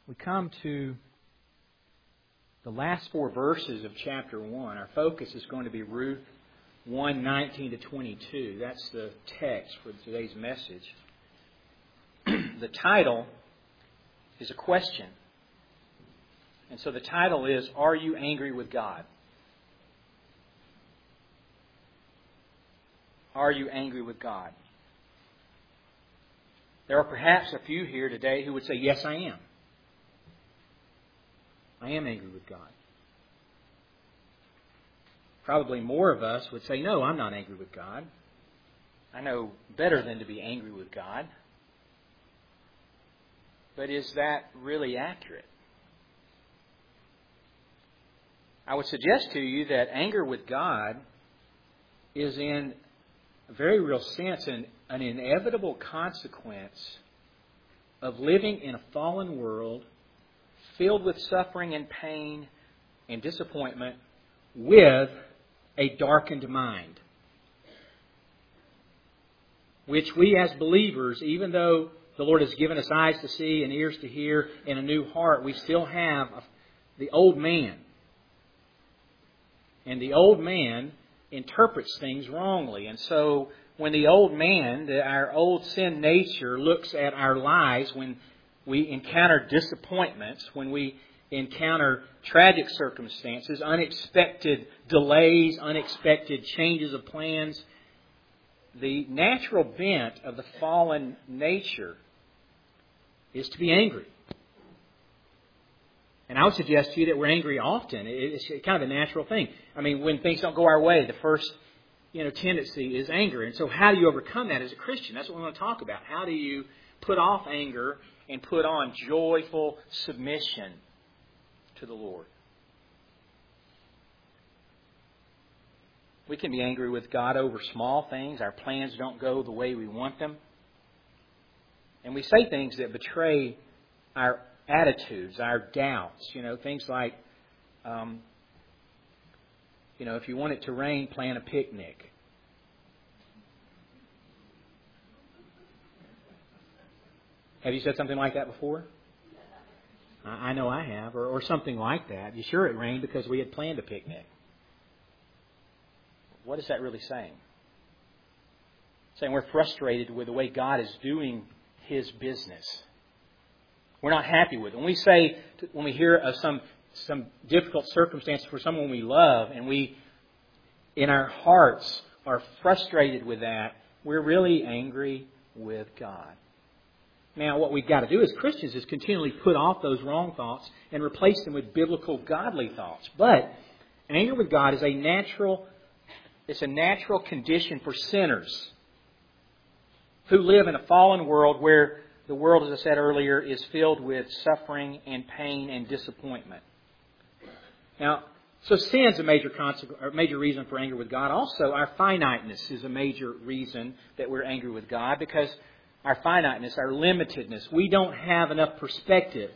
We come to the last four verses of chapter 1. Our focus is going to be Ruth 1:19 to 22. That's the text for today's message. The title is a question. And so the title is, Are You Angry with God? Are you angry with God? There are perhaps a few here today who would say, yes, I am. I am angry with God. Probably more of us would say, no, I'm not angry with God. I know better than to be angry with God. But is that really accurate? I would suggest to you that anger with God is in a very real sense an inevitable consequence of living in a fallen world filled with suffering and pain and disappointment with a darkened mind. Which we as believers, even though the Lord has given us eyes to see and ears to hear and a new heart, we still have the old man. And the old man interprets things wrongly. And so when the old man, our old sin nature, looks at our lives, when we encounter disappointments, when we encounter tragic circumstances, unexpected delays, unexpected changes of plans, the natural bent of the fallen nature is to be angry. And I would suggest to you that we're angry often. It's kind of a natural thing. I mean, when things don't go our way, the first tendency is anger. And so how do you overcome that as a Christian? That's what we want to talk about. How do you put off anger and put on joyful submission to the Lord? We can be angry with God over small things. Our plans don't go the way we want them. And we say things that betray our attitudes, our doubts. Things like, if you want it to rain, plan a picnic. Have you said something like that before? I know I have, or something like that. You sure it rained because we had planned a picnic. What is that really saying? Saying we're frustrated with the way God is doing His business. We're not happy with it. When we hear of some difficult circumstances for someone we love, and we, in our hearts, are frustrated with that, we're really angry with God. Now, what we've got to do as Christians is continually put off those wrong thoughts and replace them with biblical, godly thoughts. But anger with God is a natural condition for sinners who live in a fallen world where the world, as I said earlier, is filled with suffering and pain and disappointment. Now, so sin is a major reason for anger with God. Also, our finiteness is a major reason that we're angry with God, because our finiteness, our limitedness, we don't have enough perspective.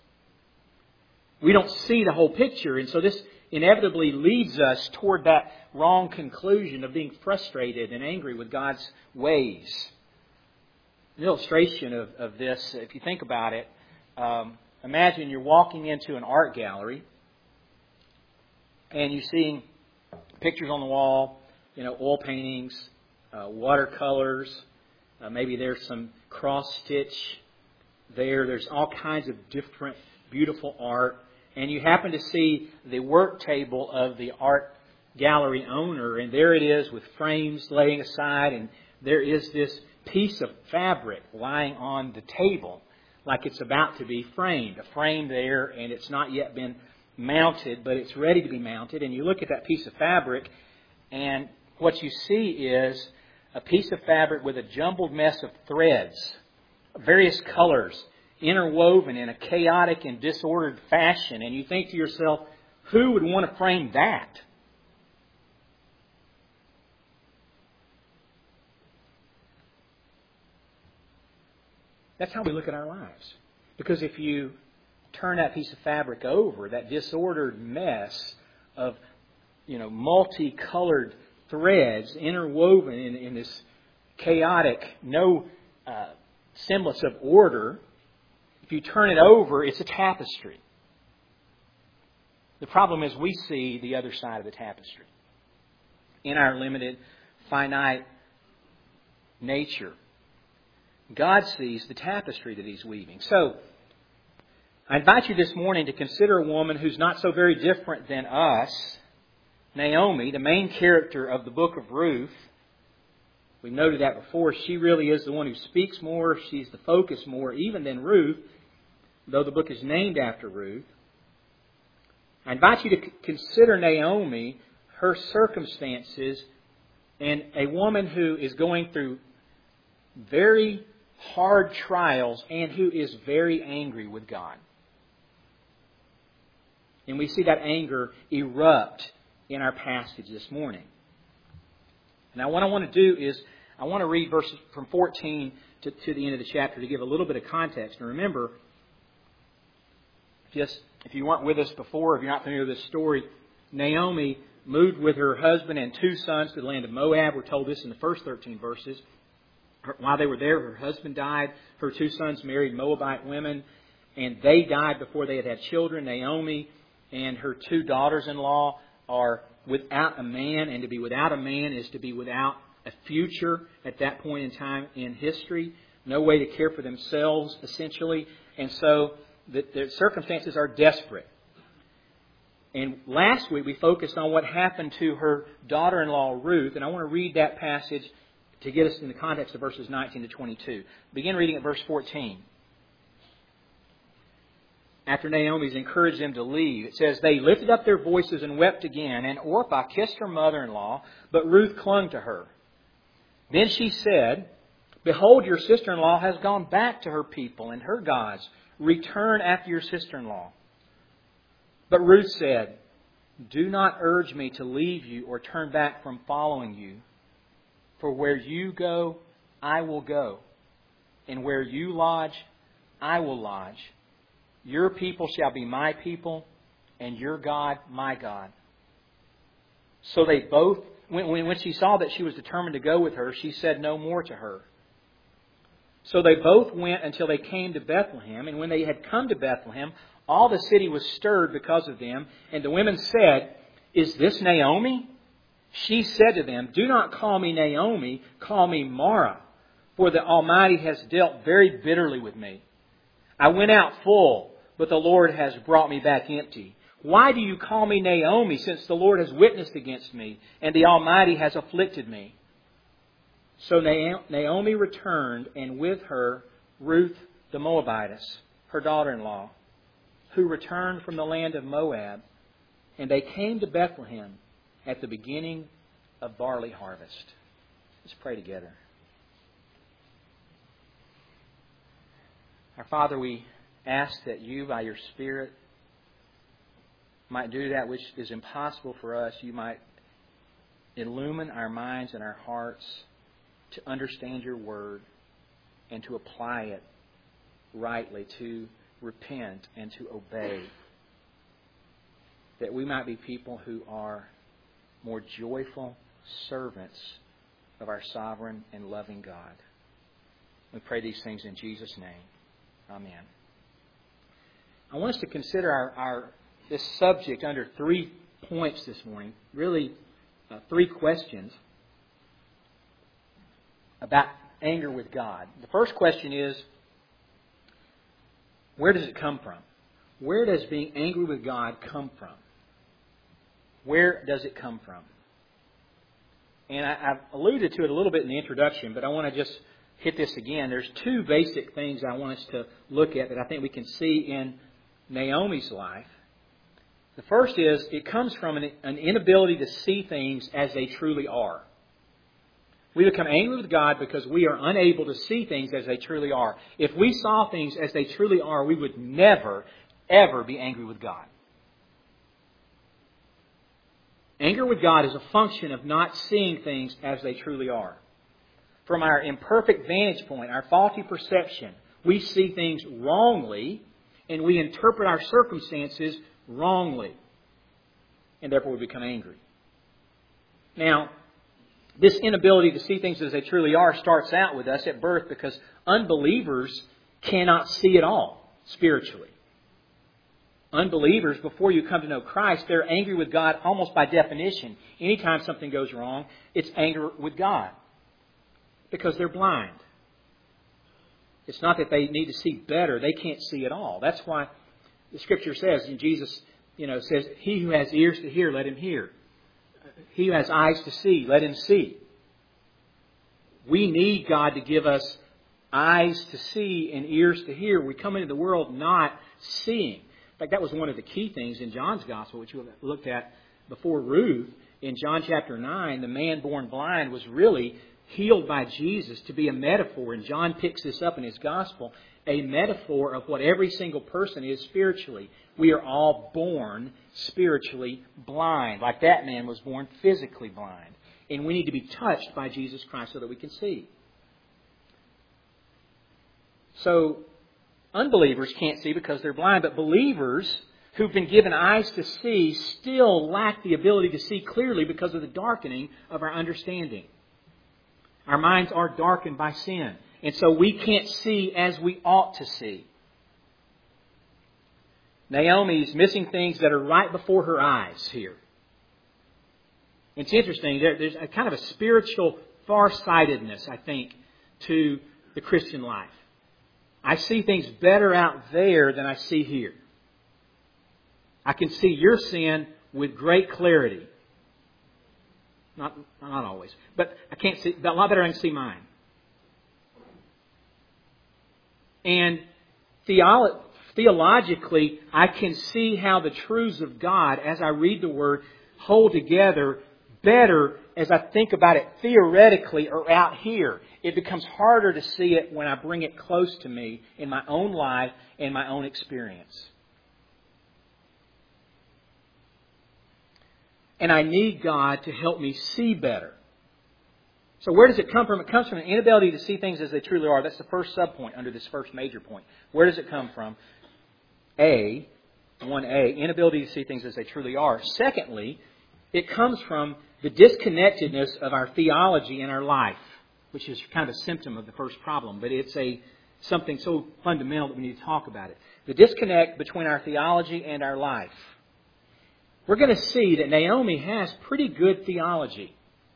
We don't see the whole picture, and so this inevitably leads us toward that wrong conclusion of being frustrated and angry with God's ways. An illustration of this, if you think about it, imagine you're walking into an art gallery and you're seeing pictures on the wall, oil paintings, watercolors, maybe there's some cross-stitch there. There's all kinds of different beautiful art. And you happen to see the work table of the art gallery owner, and there it is with frames laying aside, and there is this piece of fabric lying on the table like it's about to be framed. A frame there, and it's not yet been mounted, but it's ready to be mounted. And you look at that piece of fabric, and what you see is a piece of fabric with a jumbled mess of threads, various colors, interwoven in a chaotic and disordered fashion. And you think to yourself, who would want to frame that? That's how we look at our lives. Because if you turn that piece of fabric over, that disordered mess of, multicolored threads interwoven in this chaotic, no semblance of order, if you turn it over, it's a tapestry. The problem is we see the other side of the tapestry. In our limited, finite nature, God sees the tapestry that He's weaving. So, I invite you this morning to consider a woman who's not so very different than us, Naomi, the main character of the book of Ruth. We've noted that before. She really is the one who speaks more. She's the focus more, even than Ruth, though the book is named after Ruth. I invite you to consider Naomi, her circumstances, and a woman who is going through very hard trials and who is very angry with God. And we see that anger erupt in our passage this morning. Now what I want to do is, I want to read verses from 14 to the end of the chapter to give a little bit of context. And remember, just if you weren't with us before, if you're not familiar with this story, Naomi moved with her husband and 2 sons to the land of Moab. We're told this in the first 13 verses. While they were there, her husband died. Her 2 sons married Moabite women, and they died before they had had children. Naomi and her 2 daughters-in-law are without a man, and to be without a man is to be without a future at that point in time in history. No way to care for themselves, essentially. And so the circumstances are desperate. And last week we focused on what happened to her daughter-in-law Ruth, and I want to read that passage to get us in the context of verses 19 to 22. Begin reading at verse 14. After Naomi's encouraged them to leave, it says, "They lifted up their voices and wept again, and Orpah kissed her mother-in-law, but Ruth clung to her. Then she said, 'Behold, your sister-in-law has gone back to her people and her gods. Return after your sister-in-law.' But Ruth said, 'Do not urge me to leave you or turn back from following you. For where you go, I will go, and where you lodge, I will lodge. Your people shall be my people, and your God my God.' So they both, when she saw that she was determined to go with her, she said no more to her. So they both went until they came to Bethlehem, and when they had come to Bethlehem, all the city was stirred because of them, and the women said, 'Is this Naomi?' She said to them, 'Do not call me Naomi, call me Mara, for the Almighty has dealt very bitterly with me. I went out full, but the Lord has brought me back empty. Why do you call me Naomi, since the Lord has witnessed against me, and the Almighty has afflicted me?' So Naomi returned, and with her Ruth the Moabitess, her daughter-in-law, who returned from the land of Moab, and they came to Bethlehem at the beginning of barley harvest." Let's pray together. Our Father, we ask that you, by your Spirit, might do that which is impossible for us. You might illumine our minds and our hearts to understand your word and to apply it rightly, to repent and to obey. That we might be people who are more joyful servants of our sovereign and loving God. We pray these things in Jesus' name. Amen. I want us to consider this subject under 3 points this morning. Really, 3 questions about anger with God. The first question is, where does it come from? Where does being angry with God come from? Where does it come from? And I've alluded to it a little bit in the introduction, but I want to just hit this again. There's 2 basic things I want us to look at that I think we can see in Naomi's life. The first is, it comes from an inability to see things as they truly are. We become angry with God because we are unable to see things as they truly are. If we saw things as they truly are, we would never, ever be angry with God. Anger with God is a function of not seeing things as they truly are. From our imperfect vantage point, our faulty perception, we see things wrongly, and we interpret our circumstances wrongly. And therefore we become angry. Now, this inability to see things as they truly are starts out with us at birth because unbelievers cannot see at all. spiritually. Unbelievers, before you come to know Christ, they're angry with God almost by definition. Anytime something goes wrong, it's anger with God because they're blind. It's not that they need to see better. They can't see at all. That's why the Scripture says, and Jesus says, he who has ears to hear, let him hear. He who has eyes to see, let him see. We need God to give us eyes to see and ears to hear. We come into the world not seeing. In fact, that was one of the key things in John's Gospel, which we looked at before Ruth. In John chapter 9, the man born blind was really healed by Jesus to be a metaphor. And John picks this up in his Gospel, a metaphor of what every single person is spiritually. We are all born spiritually blind, like that man was born physically blind. And we need to be touched by Jesus Christ so that we can see. So, unbelievers can't see because they're blind, but believers who've been given eyes to see still lack the ability to see clearly because of the darkening of our understanding. Our minds are darkened by sin, and so we can't see as we ought to see. Naomi's missing things that are right before her eyes here. It's interesting, there's a kind of a spiritual farsightedness, I think, to the Christian life. I see things better out there than I see here. I can see your sin with great clarity. Not always, but I can't see a lot better than I can see mine. And theologically, I can see how the truths of God, as I read the Word, hold together better as I think about it theoretically or out here. It becomes harder to see it when I bring it close to me in my own life and my own experience. And I need God to help me see better. So where does it come from? It comes from an inability to see things as they truly are. That's the first subpoint under this first major point. Where does it come from? 1A, inability to see things as they truly are. Secondly, it comes from the disconnectedness of our theology in our life, which is kind of a symptom of the first problem, but it's something so fundamental that we need to talk about it. The disconnect between our theology and our life. We're going to see that Naomi has pretty good theology,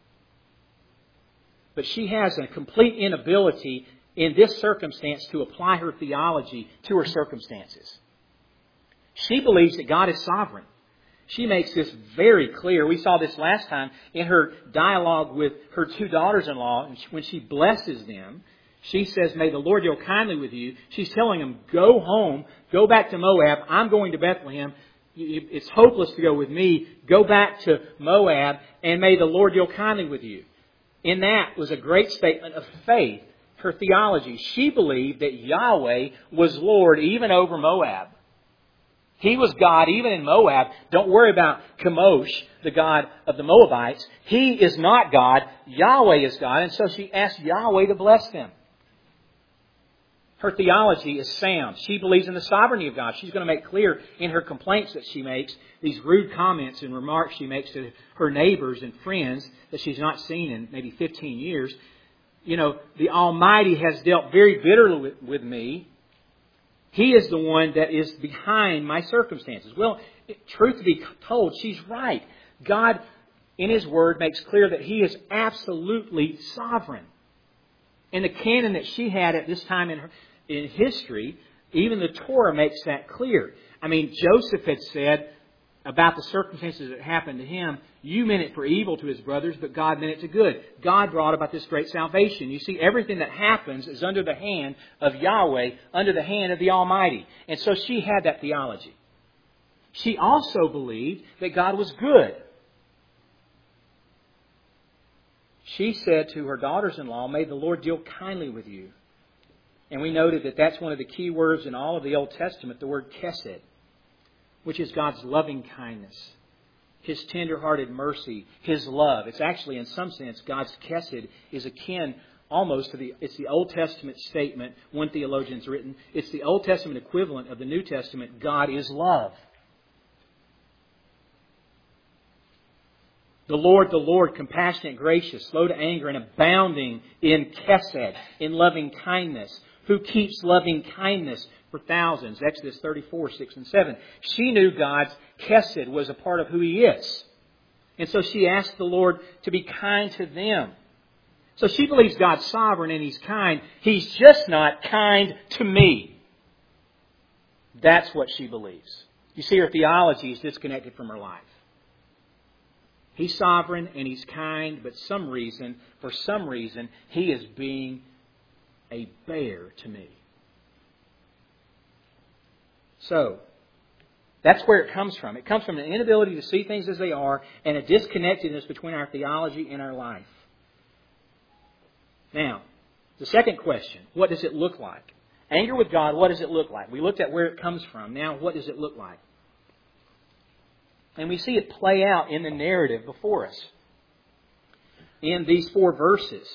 but she has a complete inability in this circumstance to apply her theology to her circumstances. She believes that God is sovereign. She makes this very clear. We saw this last time in her dialogue with her two daughters-in-law. When she blesses them, she says, "May the Lord deal kindly with you." She's telling them, go home, go back to Moab. I'm going to Bethlehem. It's hopeless to go with me. Go back to Moab, and may the Lord deal kindly with you. In that was a great statement of faith, her theology. She believed that Yahweh was Lord even over Moab. He was God even in Moab. Don't worry about Chemosh, the god of the Moabites. He is not God. Yahweh is God. And so she asked Yahweh to bless them. Her theology is sound. She believes in the sovereignty of God. She's going to make clear in her complaints that she makes, these rude comments and remarks she makes to her neighbors and friends that she's not seen in maybe 15 years. The Almighty has dealt very bitterly with me. He is the one that is behind my circumstances. Well, truth to be told, she's right. God, in His Word, makes clear that He is absolutely sovereign. And the canon that she had at this time in history, even the Torah makes that clear. I mean, Joseph had said about the circumstances that happened to him, you meant it for evil to his brothers, but God meant it to good. God brought about this great salvation. You see, everything that happens is under the hand of Yahweh, under the hand of the Almighty. And so she had that theology. She also believed that God was good. She said to her daughters-in-law, "May the Lord deal kindly with you." And we noted that that's one of the key words in all of the Old Testament, the word chesed, which is God's loving kindness, His tender-hearted mercy, His love. It's actually, in some sense, God's chesed is akin almost to it's the Old Testament statement, one theologian's written, it's the Old Testament equivalent of the New Testament, God is love. The Lord, compassionate, gracious, slow to anger, and abounding in chesed, in loving kindness, who keeps loving kindness for thousands. Exodus 34, 6 and 7. She knew God's chesed was a part of who He is. And so she asked the Lord to be kind to them. So she believes God's sovereign and He's kind. He's just not kind to me. That's what she believes. You see, her theology is disconnected from her life. He's sovereign and He's kind, but for some reason, He is being a bear to me. So, that's where it comes from. It comes from an inability to see things as they are and a disconnectedness between our theology and our life. Now, the second question, what does it look like? Anger with God, what does it look like? We looked at where it comes from. Now, what does it look like? And we see it play out in the narrative before us in these 4 verses.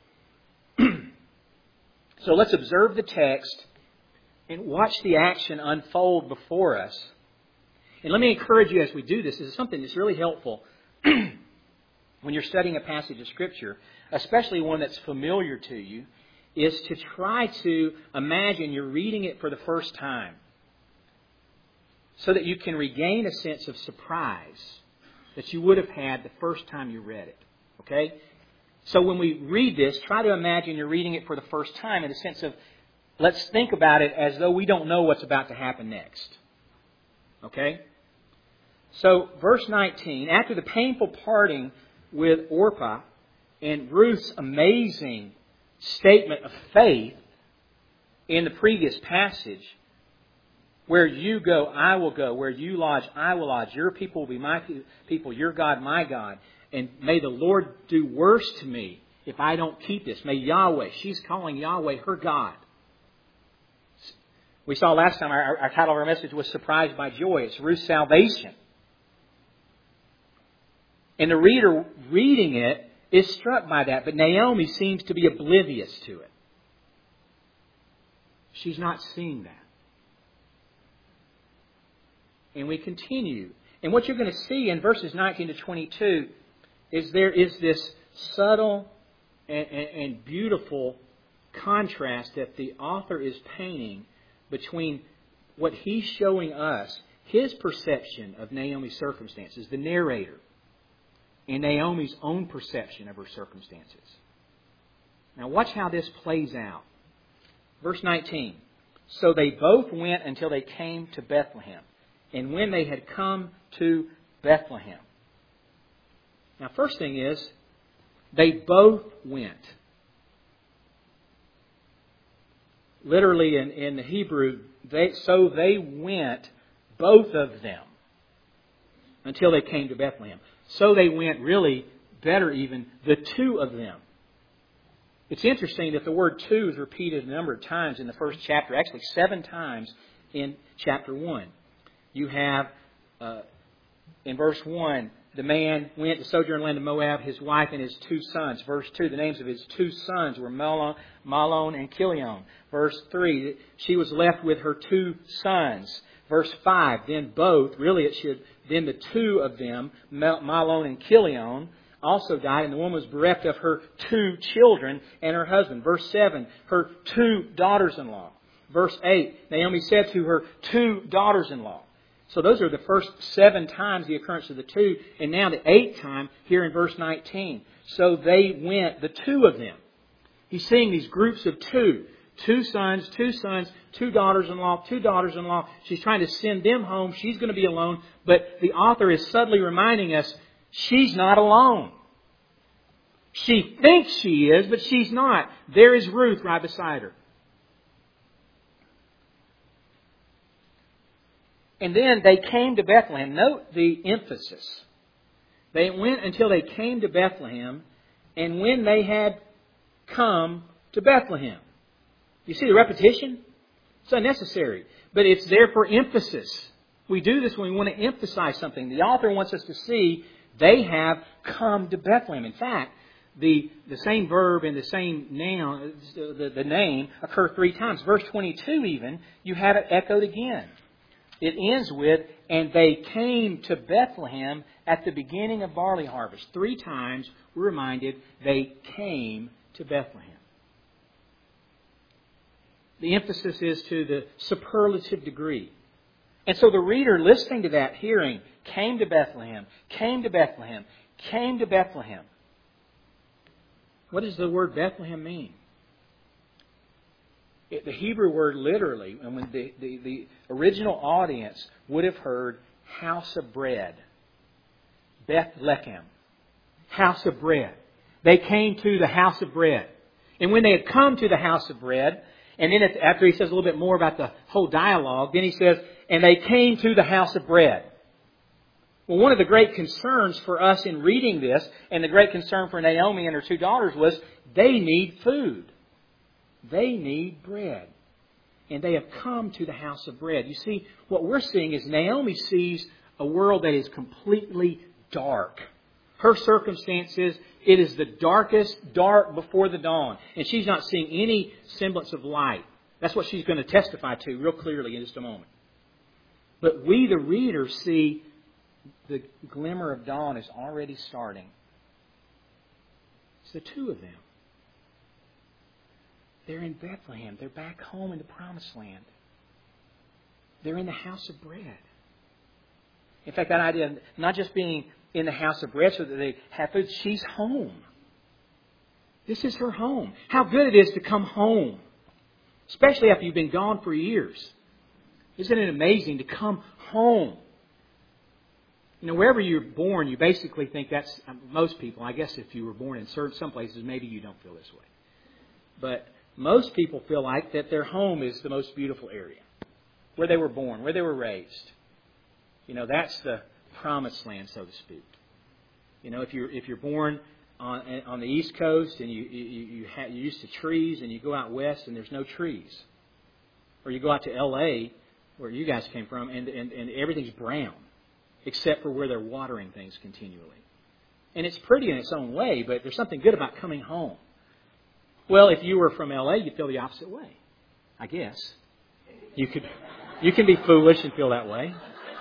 So let's observe the text and watch the action unfold before us. And let me encourage you as we do this. This is something that's really helpful when you're studying a passage of Scripture, especially one that's familiar to you, is to try to imagine you're reading it for the first time so that you can regain a sense of surprise that you would have had the first time you read it. Okay? So when we read this, try to imagine you're reading it for the first time in the sense of, let's think about it as though we don't know what's about to happen next. Okay? So, verse 19, after the painful parting with Orpah and Ruth's amazing statement of faith in the previous passage, where you go, I will go. Where you lodge, I will lodge. Your people will be my people. Your God, my God. And may the Lord do worse to me if I don't keep this. May Yahweh, she's calling Yahweh her God. We saw last time our title of our message was Surprised by Joy. It's Ruth's salvation. And the reader reading it is struck by that. But Naomi seems to be oblivious to it. She's not seeing that. And we continue. And what you're going to see in verses 19 to 22 is there is this subtle and beautiful contrast that the author is painting between what he's showing us, his perception of Naomi's circumstances, the narrator, and Naomi's own perception of her circumstances. Now watch how this plays out. Verse 19. So they both went until they came to Bethlehem. And when they had come to Bethlehem. Now, first thing is, they both went. Literally in the Hebrew, they went, both of them, until they came to Bethlehem. So they went, really, better even, the 2 of them. It's interesting that the word 2 is repeated a number of times in the first chapter, actually 7 times in chapter 1. You have, in verse 1, the man went to sojourn in the land of Moab, his wife and his 2 sons. Verse 2, the names of his 2 sons were Mahlon and Chilion. Verse 3, she was left with her 2 sons. Verse 5, then the 2 of them, Mahlon and Chilion, also died, and the woman was bereft of her 2 children and her husband. Verse 7, her 2 daughters-in-law. Verse 8, Naomi said to her 2 daughters-in-law. So those are the first 7 times the occurrence of the 2. And now the 8th time here in verse 19. So they went, the 2 of them. He's seeing these groups of 2. 2 sons, 2 daughters-in-law, 2 daughters-in-law. She's trying to send them home. She's going to be alone. But the author is subtly reminding us she's not alone. She thinks she is, but she's not. There is Ruth right beside her. And then they came to Bethlehem. Note the emphasis. They went until they came to Bethlehem, and when they had come to Bethlehem. You see the repetition? It's unnecessary, but it's there for emphasis. We do this when we want to emphasize something. The author wants us to see they have come to Bethlehem. In fact, the same verb and the same noun, the name, occur 3 times. Verse 22 even, you have it echoed again. It ends with, and they came to Bethlehem at the beginning of barley harvest. 3 times we're reminded they came to Bethlehem. The emphasis is to the superlative degree. And so the reader listening to that, hearing, came to Bethlehem, came to Bethlehem, came to Bethlehem. What does the word Bethlehem mean? The Hebrew word literally, and when the original audience would have heard house of bread. Bethlehem. House of bread. They came to the house of bread. And when they had come to the house of bread, and then after he says a little bit more about the whole dialogue, then he says, and they came to the house of bread. Well, one of the great concerns for us in reading this, and the great concern for Naomi and her two daughters was, they need food. They need bread. And they have come to the house of bread. You see, what we're seeing is Naomi sees a world that is completely dark. Her circumstances, it is the darkest dark before the dawn. And she's not seeing any semblance of light. That's what she's going to testify to real clearly in just a moment. But we, the reader, see the glimmer of dawn is already starting. It's the two of them. They're in Bethlehem. They're back home in the Promised Land. They're in the house of bread. In fact, that idea of not just being in the house of bread so that they have food, she's home. This is her home. How good it is to come home. Especially after you've been gone for years. Isn't it amazing to come home? You know, wherever you're born, you basically think that's, most people, I guess if you were born in some places, maybe you don't feel this way. But most people feel like that their home is the most beautiful area. Where they were born, where they were raised. You know, that's the Promised Land, so to speak. You know, if you're born on the East Coast and you're used to trees and you go out west and there's no trees. Or you go out to L.A., where you guys came from, and everything's brown. Except for where they're watering things continually. And it's pretty in its own way, but there's something good about coming home. Well, if you were from L.A., you'd feel the opposite way, I guess. You can be foolish and feel that way.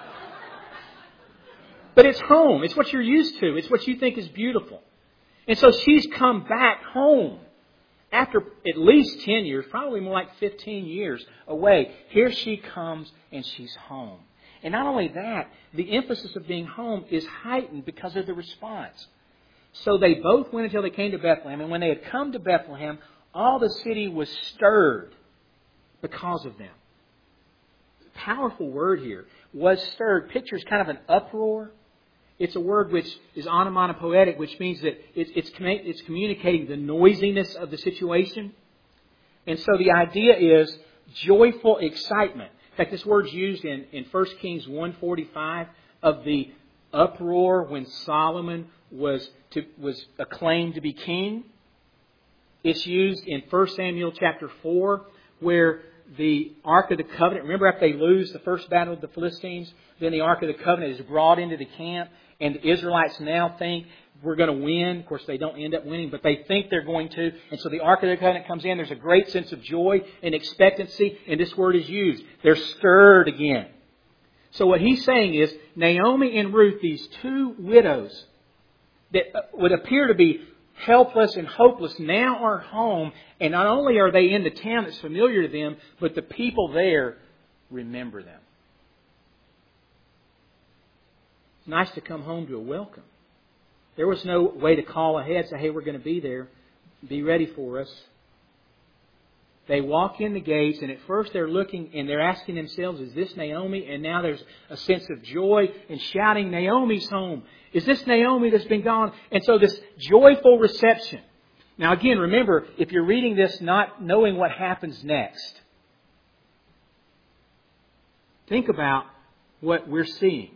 But it's home. It's what you're used to. It's what you think is beautiful. And so she's come back home. After at least 10 years, probably more like 15 years away. Here she comes and she's home. And not only that, the emphasis of being home is heightened because of the response. So they both went until they came to Bethlehem. And when they had come to Bethlehem, all the city was stirred because of them. Powerful word here. Was stirred. Pictures kind of an uproar. It's a word which is onomatopoetic, which means that it's communicating the noisiness of the situation. And so the idea is joyful excitement. In fact, this word's used in 1 Kings 1:45 of the uproar when Solomon was acclaimed to be king. It's used in 1 Samuel chapter 4 where the Ark of the Covenant, remember after they lose the first battle of the Philistines, then the Ark of the Covenant is brought into the camp and the Israelites now think we're going to win. Of course, they don't end up winning, but they think they're going to. And so the Ark of the Covenant comes in. There's a great sense of joy and expectancy, and this word is used. They're stirred again. So what he's saying is, Naomi and Ruth, these two widows that would appear to be helpless and hopeless, now are home. And not only are they in the town that's familiar to them, but the people there remember them. It's nice to come home to a welcome. There was no way to call ahead, say, hey, we're going to be there. Be ready for us. They walk in the gates, and at first they're looking and they're asking themselves, is this Naomi? And now there's a sense of joy and shouting, Naomi's home. Is this Naomi that's been gone? And so this joyful reception. Now again, remember, if you're reading this not knowing what happens next, think about what we're seeing.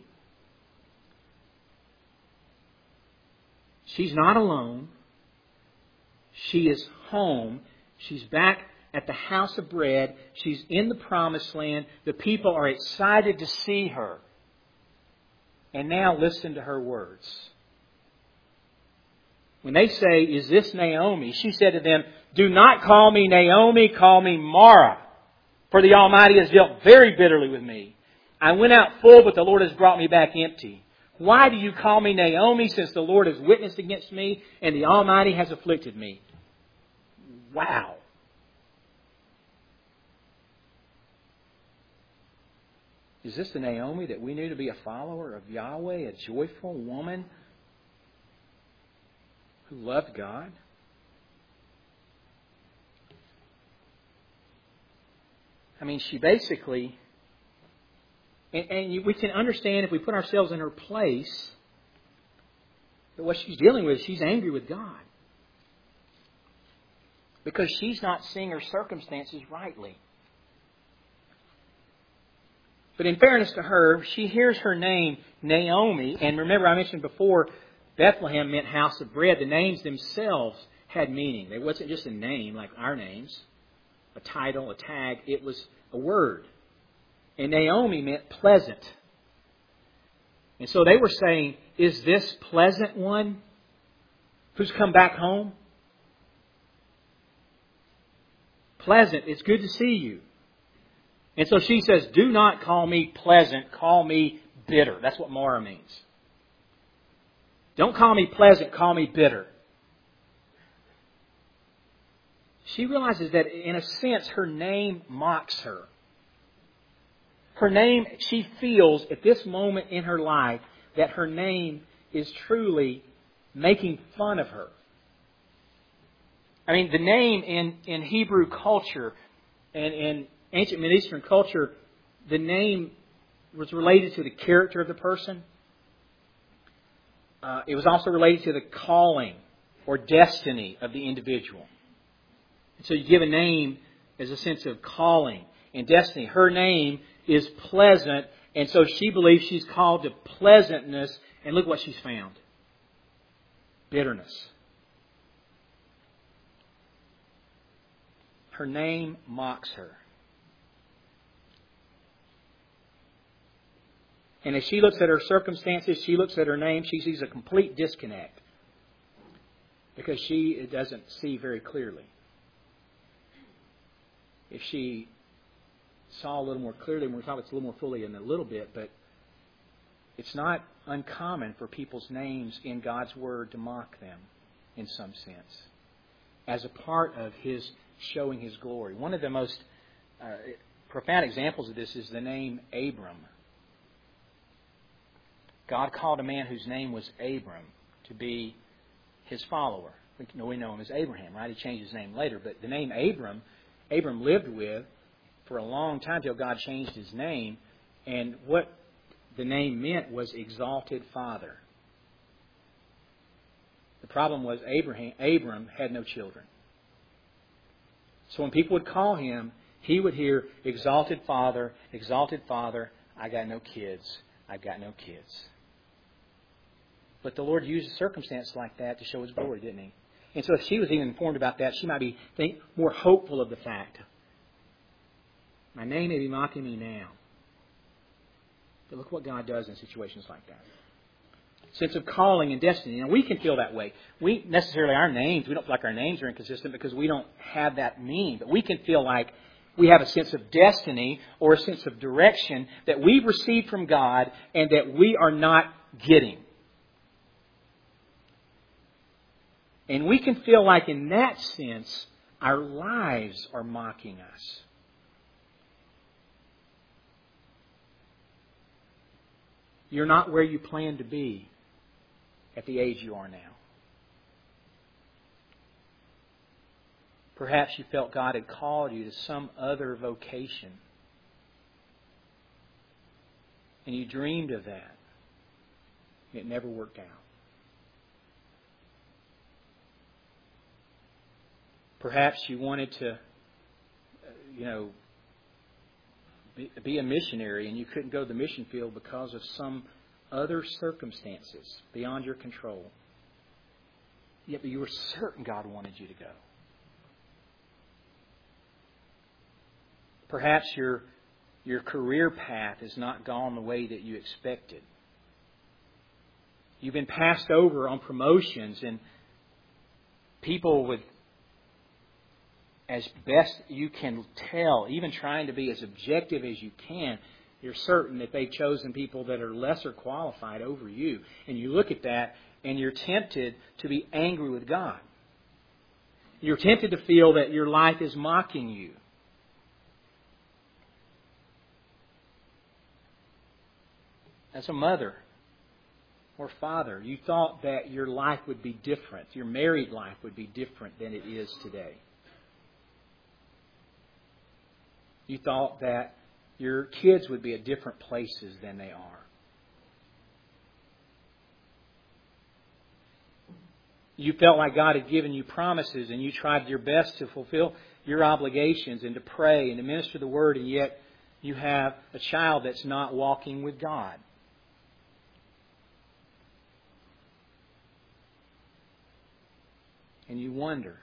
She's not alone. She is home. She's back at the house of bread. She's in the Promised Land. The people are excited to see her. And now listen to her words. When they say, is this Naomi? She said to them, do not call me Naomi, call me Mara. For the Almighty has dealt very bitterly with me. I went out full, but the Lord has brought me back empty. Why do you call me Naomi, since the Lord has witnessed against me and the Almighty has afflicted me? Wow. Is this the Naomi that we knew to be a follower of Yahweh, a joyful woman who loved God? I mean, she basically, and we can understand if we put ourselves in her place, that what she's dealing with, she's angry with God. Because she's not seeing her circumstances rightly. But in fairness to her, she hears her name, Naomi. And remember, I mentioned before, Bethlehem meant house of bread. The names themselves had meaning. It wasn't just a name like our names, a title, a tag. It was a word. And Naomi meant pleasant. And so they were saying, is this pleasant one who's come back home? Pleasant, it's good to see you. And so she says, do not call me pleasant, call me bitter. That's what Mara means. Don't call me pleasant, call me bitter. She realizes that in a sense her name mocks her. Her name, she feels at this moment in her life that her name is truly making fun of her. I mean, the name in Hebrew culture and in ancient Middle Eastern culture, the name was related to the character of the person. It was also related to the calling or destiny of the individual. So you give a name as a sense of calling and destiny. Her name is pleasant, and so she believes she's called to pleasantness. And look what she's found. Bitterness. Her name mocks her. And as she looks at her circumstances, she looks at her name, she sees a complete disconnect. Because she doesn't see very clearly. If she saw a little more clearly, and we'll talk about this a little more fully in a little bit, but it's not uncommon for people's names in God's Word to mock them in some sense. As a part of His showing His glory. One of the most profound examples of this is the name Abram. God called a man whose name was Abram to be His follower. We know him as Abraham, right? He changed his name later. But the name Abram lived with for a long time till God changed his name. And what the name meant was exalted father. The problem was Abram had no children. So when people would call him, he would hear, exalted father, I got no kids, I've got no kids. But the Lord used a circumstance like that to show His glory, didn't He? And so if she was even informed about that, she might be more hopeful of the fact. My name may be mocking me now. But look what God does in situations like that. Sense of calling and destiny. And we can feel that way. We don't feel like our names are inconsistent because we don't have that meaning. But we can feel like we have a sense of destiny or a sense of direction that we've received from God and that we are not getting. And we can feel like in that sense, our lives are mocking us. You're not where you plan to be at the age you are now. Perhaps you felt God had called you to some other vocation. And you dreamed of that. It never worked out. Perhaps you wanted to, be a missionary and you couldn't go to the mission field because of some other circumstances beyond your control. Yet you were certain God wanted you to go. Perhaps your career path has not gone the way that you expected. You've been passed over on promotions, and people with, as best you can tell, even trying to be as objective as you can, you're certain that they've chosen people that are lesser qualified over you. And you look at that and you're tempted to be angry with God. You're tempted to feel that your life is mocking you. as a mother or father, you thought that your life would be different. Your married life would be different than it is today. You thought that your kids would be at different places than they are. You felt like God had given you promises and you tried your best to fulfill your obligations and to pray and to minister the Word, and yet you have a child that's not walking with God. And you wonder.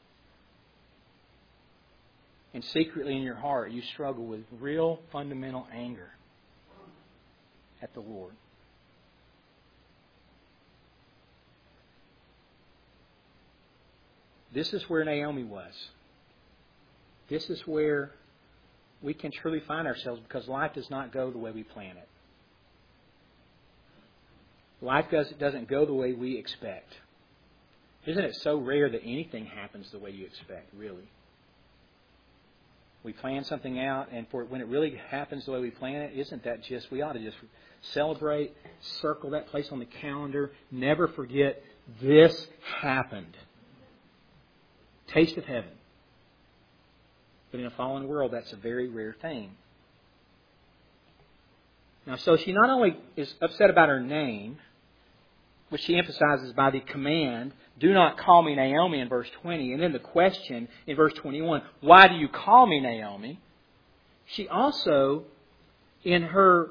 And secretly in your heart, you struggle with real fundamental anger at the Lord. This is where Naomi was. This is where we can truly find ourselves, because life does not go the way we plan it. Life doesn't go the way we expect. Isn't it so rare that anything happens the way you expect, really? We plan something out, and when it really happens the way we plan it, isn't that just, we ought to just celebrate, circle that place on the calendar, never forget, this happened. Taste of heaven. But in a fallen world, that's a very rare thing. Now, so she not only is upset about her name, which she emphasizes by the command, do not call me Naomi in verse 20, and then the question in verse 21, why do you call me Naomi? She also, in her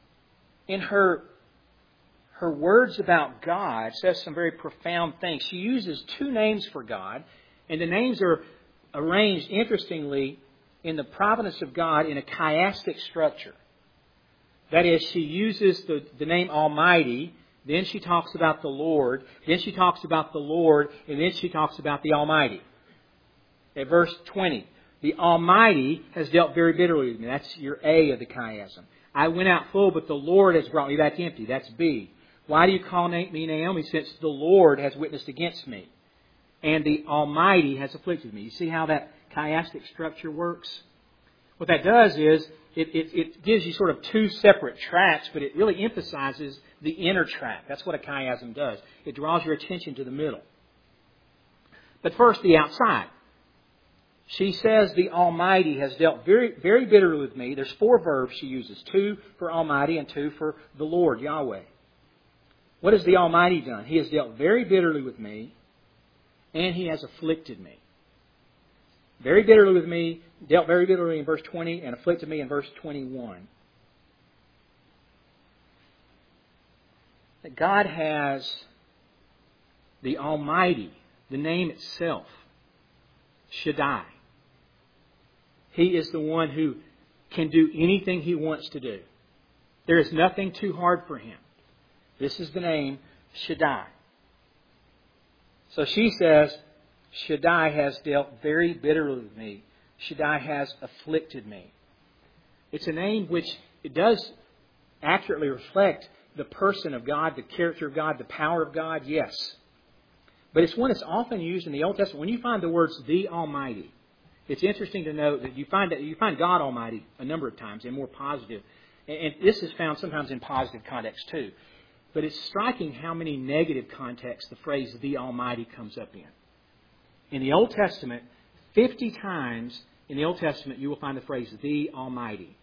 words about God, says some very profound things. She uses two names for God, and the names are arranged, interestingly, in the providence of God in a chiastic structure. That is, she uses the name Almighty, then she talks about the Lord, then she talks about the Lord, and then she talks about the Almighty. At verse 20, the Almighty has dealt very bitterly with me. That's your A of the chiasm. I went out full, but the Lord has brought me back empty. That's B. Why do you call me Naomi, since the Lord has witnessed against me? And the Almighty has afflicted me. You see how that chiastic structure works? What that does is, it gives you sort of two separate tracks, but it really emphasizes the inner track. That's what a chiasm does. It draws your attention to the middle. But first, the outside. She says the Almighty has dealt very, very bitterly with me. There's 4 verbs she uses. 2 for Almighty and 2 for the Lord, Yahweh. What has the Almighty done? He has dealt very bitterly with me, and He has afflicted me. Very bitterly with me, dealt very bitterly in verse 20, and afflicted me in verse 21. That God has the Almighty, the name itself, Shaddai. He is the one who can do anything He wants to do. There is nothing too hard for Him. This is the name Shaddai. So she says, Shaddai has dealt very bitterly with me. Shaddai has afflicted me. It's a name which it does accurately reflect the person of God, the character of God, the power of God, yes. But it's one that's often used in the Old Testament. When you find the words the Almighty, it's interesting to note that you find God Almighty a number of times in more positive. And this is found sometimes in positive context too. But it's striking how many negative contexts the phrase the Almighty comes up in. In the Old Testament, 50 times in the Old Testament you will find the phrase the Almighty.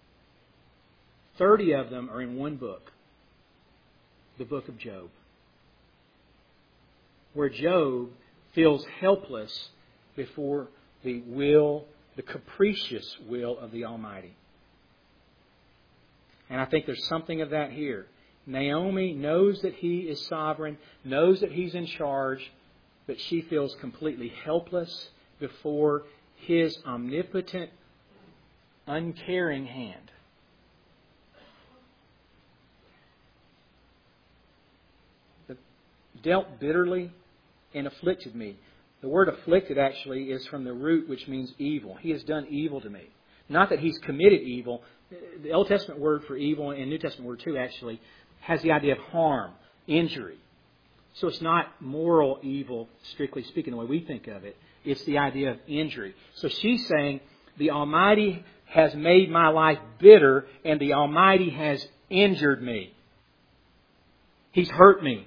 30 of them are in one book, the book of Job, where Job feels helpless before the capricious will of the Almighty. And I think there's something of that here. Naomi knows that He is sovereign, knows that He's in charge, but she feels completely helpless before His omnipotent, uncaring hand. Dealt bitterly and afflicted me. The word afflicted actually is from the root which means evil. He has done evil to me. Not that He's committed evil. The Old Testament word for evil and New Testament word too actually has the idea of harm, injury. So it's not moral evil, strictly speaking, the way we think of it. It's the idea of injury. So she's saying, the Almighty has made my life bitter, and the Almighty has injured me. He's hurt me.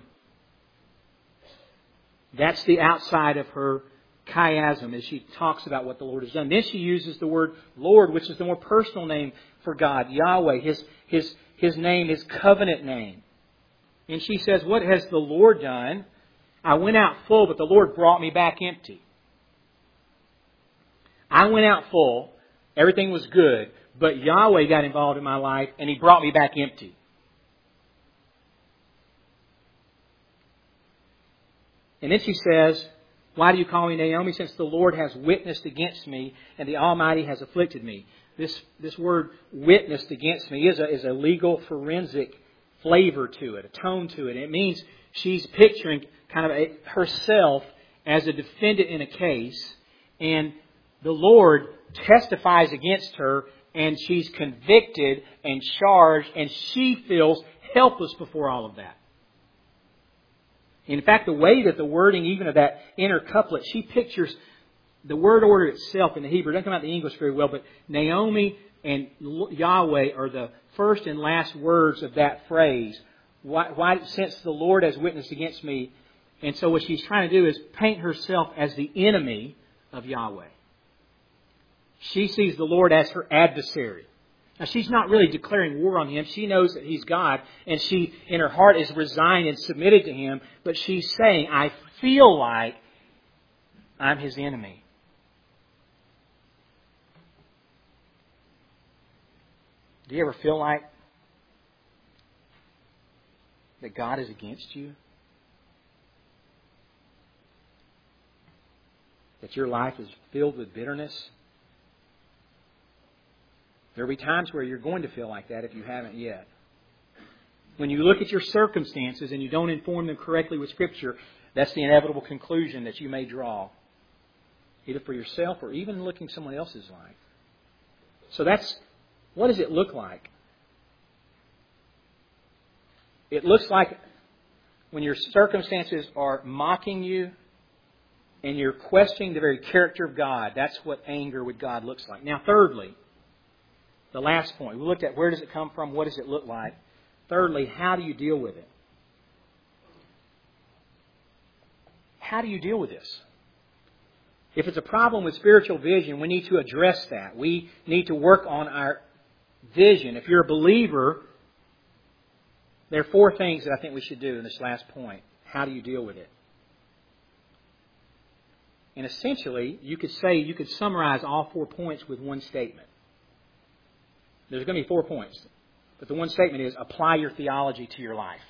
That's the outside of her chiasm as she talks about what the Lord has done. Then she uses the word Lord, which is the more personal name for God, Yahweh, His name, His covenant name. And she says, what has the Lord done? I went out full, but the Lord brought me back empty. I went out full, everything was good, but Yahweh got involved in my life and He brought me back empty. And then she says, why do you call me Naomi? Since the Lord has witnessed against me and the Almighty has afflicted me. This word witnessed against me is a legal forensic flavor to it, a tone to it. It means she's picturing kind of herself as a defendant in a case, and the Lord testifies against her, and she's convicted and charged, and she feels helpless before all of that. In fact, the way that the wording even of that inner couplet, she pictures the word order itself in the Hebrew. It doesn't come out in the English very well, but Naomi and Yahweh are the first and last words of that phrase. Why, since the Lord has witnessed against me. And so what she's trying to do is paint herself as the enemy of Yahweh. She sees the Lord as her adversary. Now, she's not really declaring war on Him. She knows that He's God, and she, in her heart, is resigned and submitted to Him. But she's saying, I feel like I'm His enemy. Do you ever feel like that God is against you? That your life is filled with bitterness? There will be times where you're going to feel like that if you haven't yet. When you look at your circumstances and you don't inform them correctly with Scripture, that's the inevitable conclusion that you may draw, either for yourself or even looking at someone else's life. So what does it look like? It looks like when your circumstances are mocking you and you're questioning the very character of God. That's what anger with God looks like. Now, thirdly, the last point. We looked at where does it come from, what does it look like. Thirdly, how do you deal with it? How do you deal with this? If it's a problem with spiritual vision, we need to address that. We need to work on our vision. If you're a believer, there are 4 things that I think we should do in this last point. How do you deal with it? And essentially, you could summarize all 4 points with one statement. There's going to be 4 points. But the one statement is, apply your theology to your life.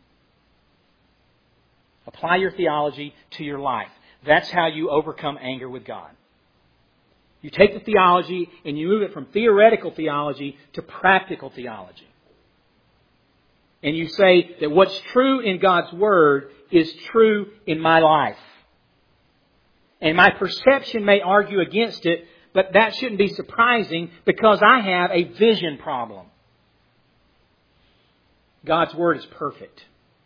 Apply your theology to your life. That's how you overcome anger with God. You take the theology and you move it from theoretical theology to practical theology. And you say that what's true in God's Word is true in my life. And my perception may argue against it, but that shouldn't be surprising because I have a vision problem. God's Word is perfect.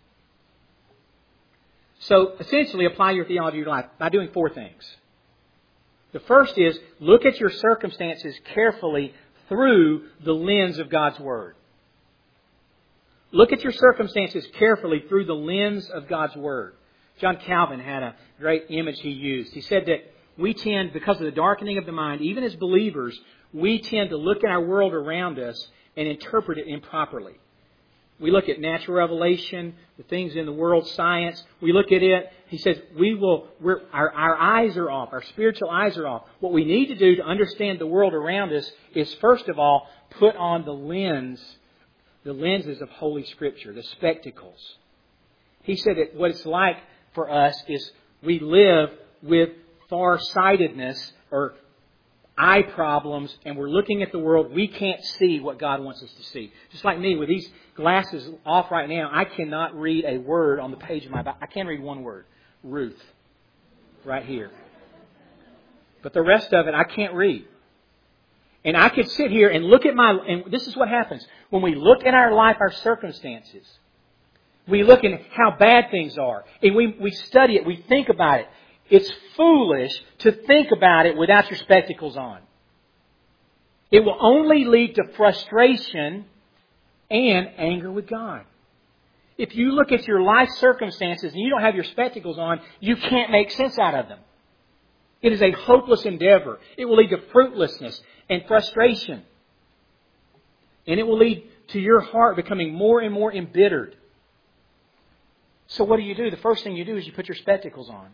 So, essentially, apply your theology to your life by doing 4 things. The first is, look at your circumstances carefully through the lens of God's Word. Look at your circumstances carefully through the lens of God's Word. John Calvin had a great image he used. He said that we tend, because of the darkening of the mind, even as believers, we tend to look at our world around us and interpret it improperly. We look at natural revelation, the things in the world, science. We look at it. He says our eyes are off. Our spiritual eyes are off. What we need to do to understand the world around us is, first of all, put on the lenses of Holy Scripture, the spectacles. He said that what it's like for us is we live with farsightedness or eye problems, and we're looking at the world. We can't see what God wants us to see. Just like me, with these glasses off right now, I cannot read a word on the page of my Bible. I can read one word, Ruth, right here. But the rest of it, I can't read. And I could sit here and look at and this is what happens. When we look at our life, our circumstances, we look at how bad things are, and we study it, we think about it. It's foolish to think about it without your spectacles on. It will only lead to frustration and anger with God. If you look at your life circumstances and you don't have your spectacles on, you can't make sense out of them. It is a hopeless endeavor. It will lead to fruitlessness and frustration. And it will lead to your heart becoming more and more embittered. So what do? The first thing you do is you put your spectacles on.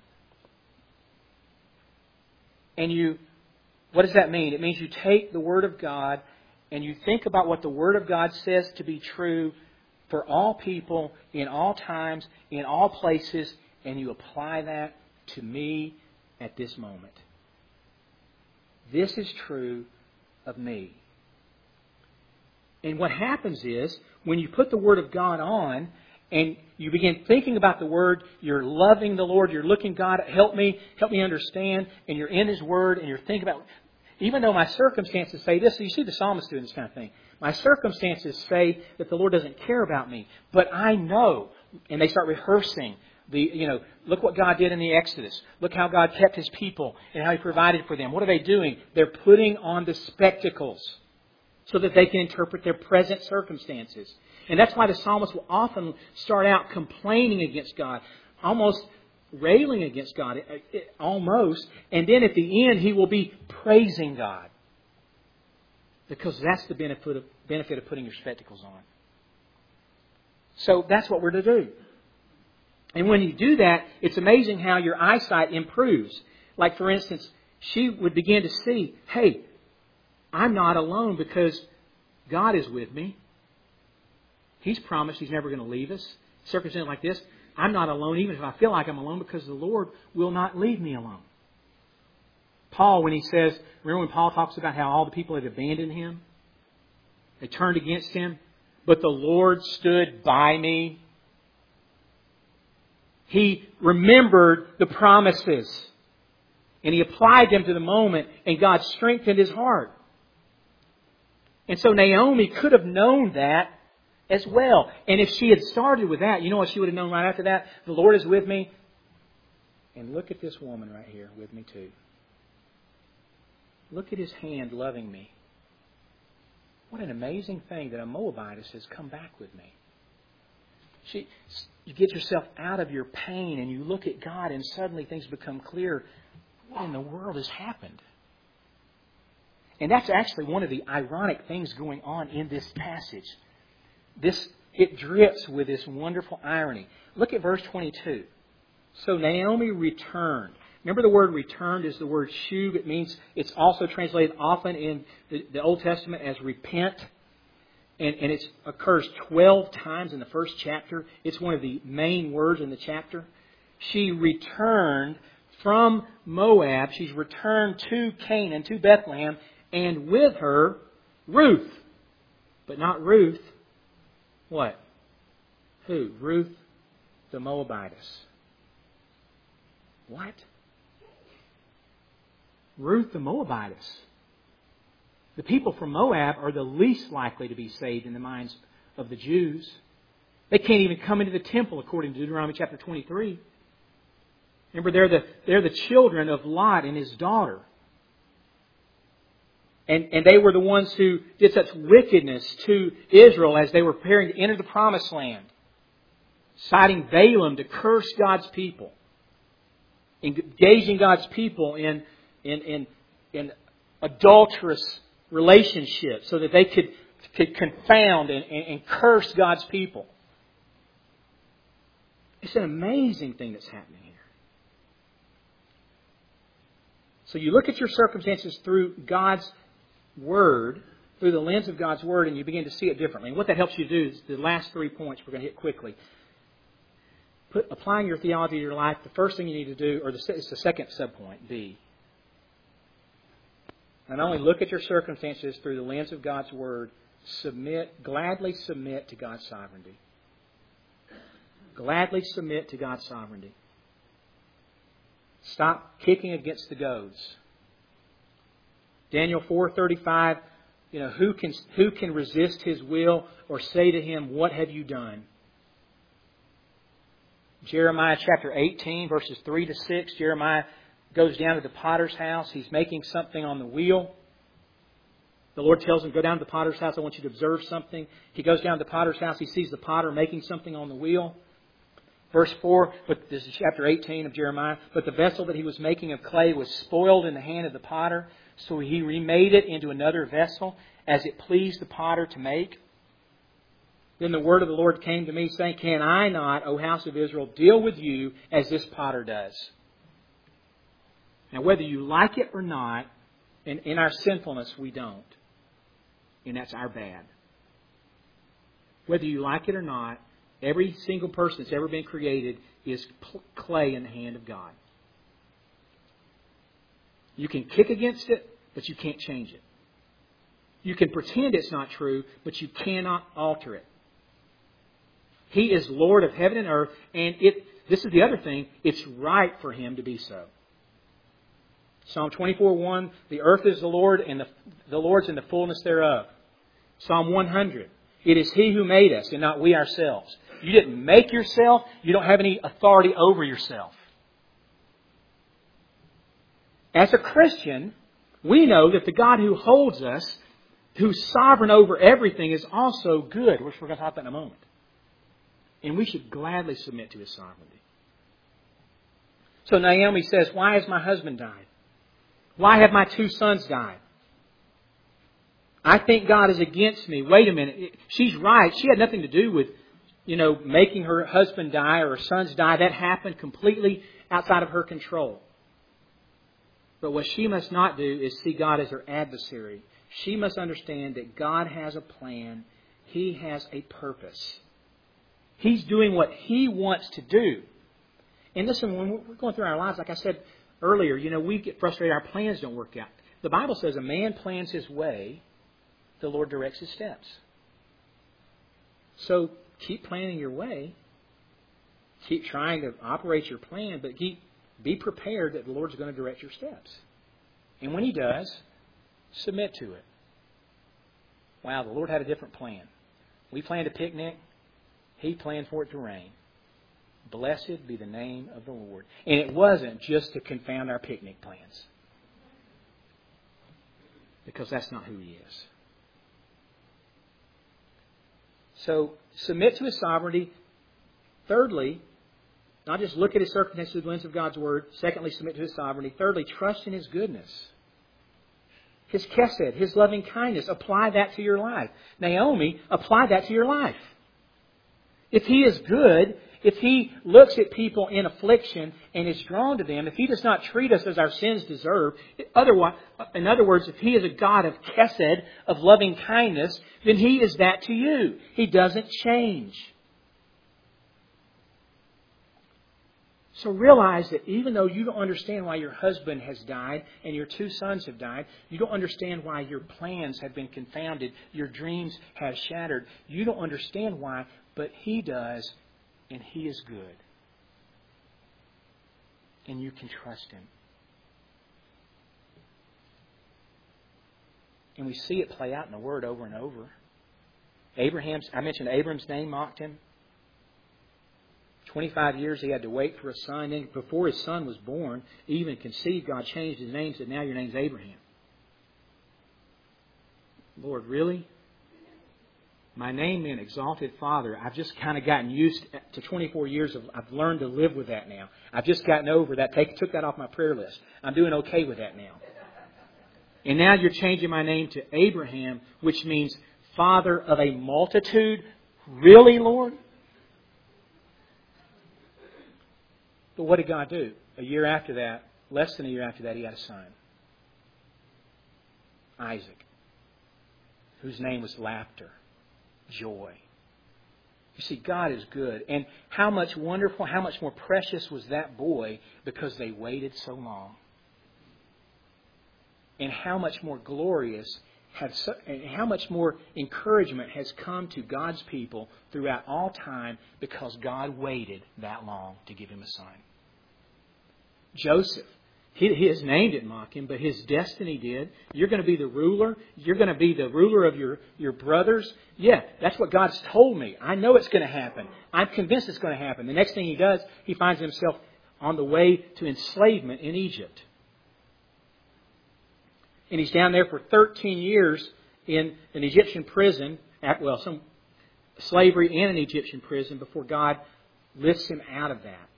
And what does that mean? It means you take the Word of God and you think about what the Word of God says to be true for all people, in all times, in all places, and you apply that to me at this moment. This is true of me. And what happens is, when you put the Word of God on, and you begin thinking about the Word, you're loving the Lord, you're looking, God, help me understand, and you're in His Word, and you're thinking about, even though my circumstances say this, so you see the psalmist doing this kind of thing. My circumstances say that the Lord doesn't care about me, but I know, and they start rehearsing look what God did in the Exodus. Look how God kept His people and how He provided for them. What are they doing? They're putting on the spectacles so that they can interpret their present circumstances. And that's why the psalmist will often start out complaining against God, almost railing against God, almost. And then at the end, he will be praising God. Because that's the benefit of putting your spectacles on. So that's what we're to do. And when you do that, it's amazing how your eyesight improves. Like, for instance, she would begin to see, hey, I'm not alone because God is with me. He's promised He's never going to leave us. Circumstances like this, I'm not alone even if I feel like I'm alone, because the Lord will not leave me alone. Paul, when he says, remember when Paul talks about how all the people had abandoned him? They turned against him. But the Lord stood by me. He remembered the promises. And he applied them to the moment. And God strengthened his heart. And so Naomi could have known that as well. And if she had started with that, you know what she would have known right after that? The Lord is with me. And look at this woman right here with me too. Look at His hand loving me. What an amazing thing that a Moabitess has come back with me. You get yourself out of your pain and you look at God and suddenly things become clear. What in the world has happened? And that's actually one of the ironic things going on in this passage. It drips with this wonderful irony. Look at verse 22. So Naomi returned. Remember, the word returned is the word shuv. It means, it's also translated often in the Old Testament as repent. And it occurs 12 times in the first chapter. It's one of the main words in the chapter. She returned from Moab. She's returned to Canaan, to Bethlehem. And with her, Ruth. But not Ruth. What? Who? Ruth the Moabitess. What? Ruth the Moabitess. The people from Moab are the least likely to be saved in the minds of the Jews. They can't even come into the temple according to Deuteronomy chapter 23. Remember, they're the children of Lot and his daughter. And they were the ones who did such wickedness to Israel as they were preparing to enter the promised land. Citing Balaam to curse God's people. Engaging God's people in adulterous relationships so that they could confound and curse God's people. It's an amazing thing that's happening here. So you look at your circumstances through God's Word, through the lens of God's Word, and you begin to see it differently. And what that helps you do is the last 3 points we're going to hit quickly. Applying your theology to your life, the first thing you need to do, or it's the second subpoint, B. Not only look at your circumstances through the lens of God's Word, gladly submit to God's sovereignty. Gladly submit to God's sovereignty. Stop kicking against the goads. Daniel 4:35, who can resist His will or say to Him, what have you done? Jeremiah chapter 18, verses 3 to 6. Jeremiah goes down to the potter's house. He's making something on the wheel. The Lord tells him, go down to the potter's house. I want you to observe something. He goes down to the potter's house. He sees the potter making something on the wheel. Verse 4, but this is chapter 18 of Jeremiah. But the vessel that he was making of clay was spoiled in the hand of the potter. So he remade it into another vessel as it pleased the potter to make. Then the word of the Lord came to me, saying, can I not, O house of Israel, deal with you as this potter does? Now, whether you like it or not, in our sinfulness, we don't. And that's our bad. Whether you like it or not, every single person that's ever been created is clay in the hand of God. You can kick against it, but you can't change it. You can pretend it's not true, but you cannot alter it. He is Lord of heaven and earth, and this is the other thing, it's right for Him to be so. Psalm 24:1, the earth is the Lord, and the Lord's in the fullness thereof. Psalm 100, it is He who made us, and not we ourselves. You didn't make yourself. You don't have any authority over yourself. As a Christian, we know that the God who holds us, who's sovereign over everything, is also good, which we're going to talk about in a moment. And we should gladly submit to His sovereignty. So Naomi says, why has my husband died? Why have my 2 sons died? I think God is against me. Wait a minute. She's right. She had nothing to do with, making her husband die or her sons die. That happened completely outside of her control. But what she must not do is see God as her adversary. She must understand that God has a plan. He has a purpose. He's doing what He wants to do. And listen, when we're going through our lives, like I said earlier, we get frustrated. Our plans don't work out. The Bible says a man plans his way, the Lord directs his steps. So keep planning your way. Keep trying to operate your plan, but be prepared that the Lord's going to direct your steps. And when He does, submit to it. Wow, the Lord had a different plan. We planned a picnic. He planned for it to rain. Blessed be the name of the Lord. And it wasn't just to confound our picnic plans. Because that's not who He is. So, submit to His sovereignty. Thirdly, not just look at His circumstances through the lens of God's Word. Secondly, submit to His sovereignty. Thirdly, trust in His goodness. His chesed, His loving kindness. Apply that to your life. Naomi, apply that to your life. If He is good, if He looks at people in affliction and is drawn to them, if He does not treat us as our sins deserve, in other words, if He is a God of chesed, of loving kindness, then He is that to you. He doesn't change. So realize that even though you don't understand why your husband has died and your 2 sons have died, you don't understand why your plans have been confounded, your dreams have shattered. You don't understand why, but He does, and He is good. And you can trust Him. And we see it play out in the Word over and over. I mentioned Abram's name mocked him. 25 years he had to wait for a son. And before his son was born, even conceived, God changed his name, said, now your name's Abraham. Lord, really? My name meant exalted father. I've just kind of gotten used to 24 years of, I've learned to live with that now. I've just gotten over that. Took that off my prayer list. I'm doing okay with that now. And now you're changing my name to Abraham, which means father of a multitude. Really, Lord? But what did God do? A year after that, less than a year after that, He had a son. Isaac. Whose name was laughter. Joy. You see, God is good. And how much wonderful, how much more precious was that boy because they waited so long. And how much more glorious and how much more encouragement has come to God's people throughout all time because God waited that long to give him a son. Joseph, his name didn't mock him, but his destiny did. You're going to be the ruler. You're going to be the ruler of your brothers. Yeah, that's what God's told me. I know it's going to happen. I'm convinced it's going to happen. The next thing he does, he finds himself on the way to enslavement in Egypt. And he's down there for 13 years in an Egyptian prison, some slavery in an Egyptian prison, before God lifts him out of that.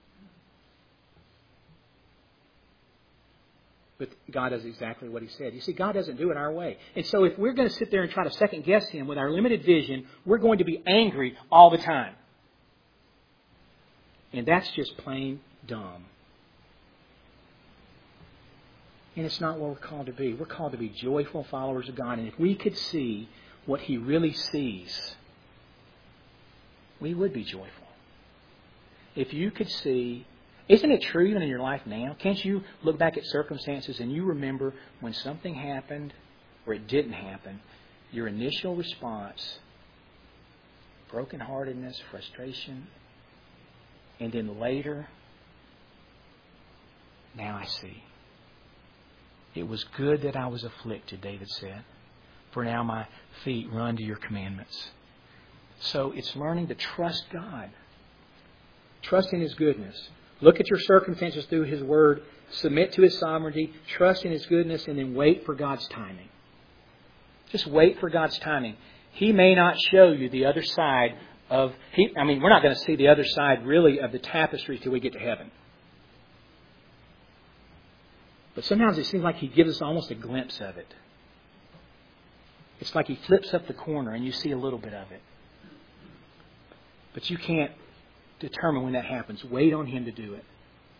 But God does exactly what He said. You see, God doesn't do it our way. And so if we're going to sit there and try to second guess Him with our limited vision, we're going to be angry all the time. And that's just plain dumb. And it's not what we're called to be. We're called to be joyful followers of God. And if we could see what He really sees, we would be joyful. If you could see, isn't it true even in your life now? Can't you look back at circumstances and you remember when something happened or it didn't happen, your initial response, brokenheartedness, frustration, and then later, now I see. It was good that I was afflicted, David said, for now my feet run to your commandments. So it's learning to trust God. Trust in His goodness. Look at your circumstances through His Word. Submit to His sovereignty. Trust in His goodness. And then wait for God's timing. Just wait for God's timing. He may not show you the other side of... we're not going to see the other side really of the tapestry till we get to heaven. But sometimes it seems like He gives us almost a glimpse of it. It's like He flips up the corner and you see a little bit of it. But you can't determine when that happens. Wait on Him to do it.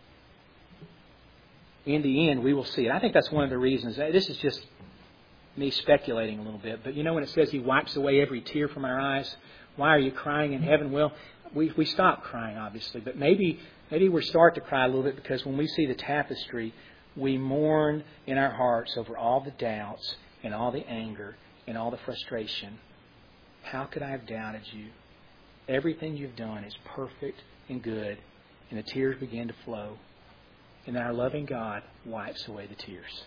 In the end, we will see it. I think that's one of the reasons. This is just me speculating a little bit. But when it says He wipes away every tear from our eyes, why are you crying in heaven? Well, we stop crying, obviously. But maybe we start to cry a little bit because when we see the tapestry, we mourn in our hearts over all the doubts and all the anger and all the frustration. How could I have doubted you? Everything you've done is perfect and good. And the tears begin to flow. And our loving God wipes away the tears.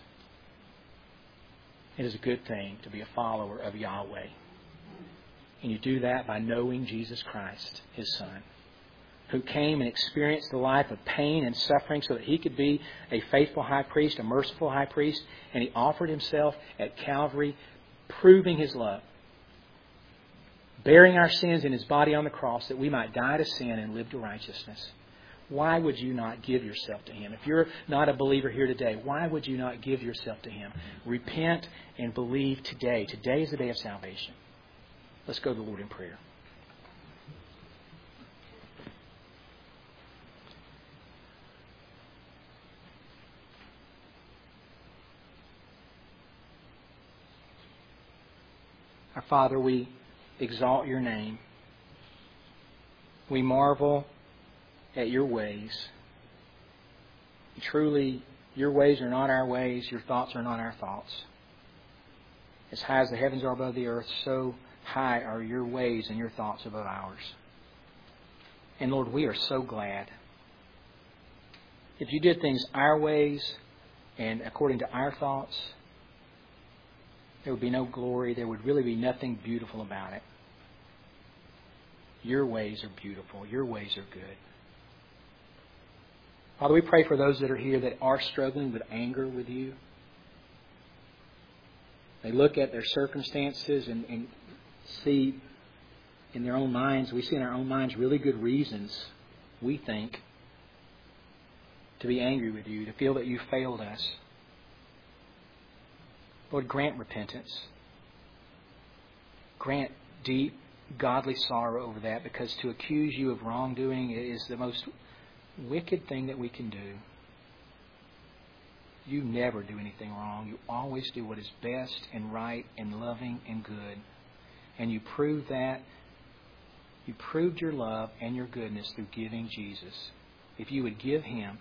It is a good thing to be a follower of Yahweh. And you do that by knowing Jesus Christ, His Son, who came and experienced the life of pain and suffering so that He could be a faithful high priest, a merciful high priest. And He offered Himself at Calvary, proving His love, bearing our sins in His body on the cross that we might die to sin and live to righteousness. Why would you not give yourself to Him? If you're not a believer here today, why would you not give yourself to Him? Repent and believe today. Today is the day of salvation. Let's go to the Lord in prayer. Our Father, we exalt your name. We marvel at your ways. Truly, your ways are not our ways. Your thoughts are not our thoughts. As high as the heavens are above the earth, so high are your ways and your thoughts above ours. And Lord, we are so glad. If you did things our ways and according to our thoughts, there would be no glory. There would really be nothing beautiful about it. Your ways are beautiful. Your ways are good. Father, we pray for those that are here that are struggling with anger with you. They look at their circumstances and see in their own minds, we see in our own minds really good reasons, we think, to be angry with you, to feel that you failed us. Lord, grant repentance. Grant deep, godly sorrow over that, because to accuse you of wrongdoing is the most wicked thing that we can do. You never do anything wrong. You always do what is best and right and loving and good. And you prove that. You proved your love and your goodness through giving Jesus. If you would give Him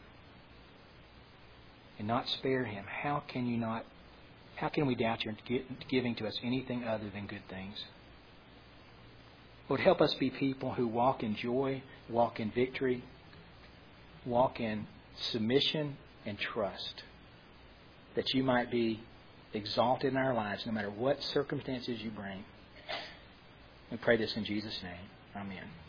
and not spare Him, how can we doubt your giving to us anything other than good things? Lord, help us be people who walk in joy, walk in victory, walk in submission and trust, that you might be exalted in our lives no matter what circumstances you bring. We pray this in Jesus' name. Amen.